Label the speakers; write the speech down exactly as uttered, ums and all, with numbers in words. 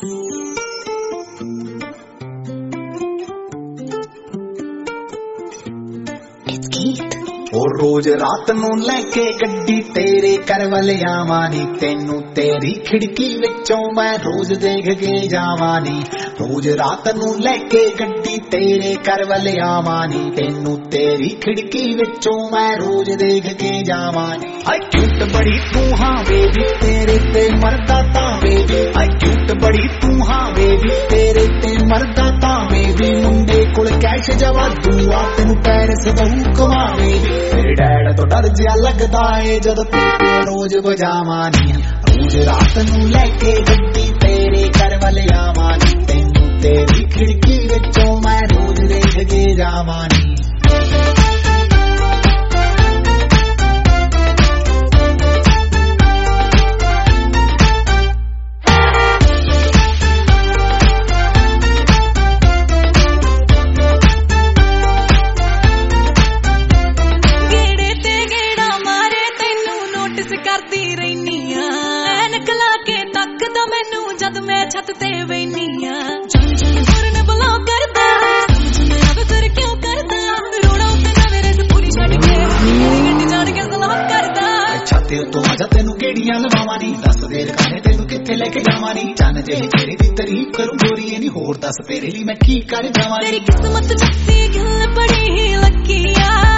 Speaker 1: और रोज रात नू लैके गड्डी तेरे कर वाले आवानी तेनू तेरी खिड़की विचों मैं रोज देख के जावानी रोज रात नू लैके गड्डी तेरे कर वाले आवानी तेनू तेरी खिड़की विचों मैं रोज देख के जावानी आई क्यूट बड़ी तू हाँ बेबी तेरे ते मरदा ता बेबी आई क्यूट बड़ी तू हाँ बेबी तेरे ते मरदा ता बेबी मुंडे कोल कैश जवा दूआ तेनू पैरिस बहू कमावे मेरे डैड तो डर जिहा लगदा है जदों ते रोज बजावानी रोज रात नू लैके गड्डी तेरे घर वाले आवानी तेनू तेरी खिड़की विचों मैं रोज देख के जावानी
Speaker 2: करती रहनी ऐनक ला के तकदा मैनू जद मैं छत ते बैनी ने बुला करदा अब फिर क्यों करदा रोड़ा उत्ते ना मेरे से पूरी छड़ के गड्डी चढ़ के सलाह करदा
Speaker 1: छाते तो आजा तेनू केड़ियां लवावानी दस देर काने तेनू किथे लेके जावानी चन जे तेरी दी तारीफ करूं गोरी नहीं होर दस तेरे लिए मैं की कर जावानी
Speaker 2: तेरी किस्मत जस्सी गल बड़ी ही लकी आ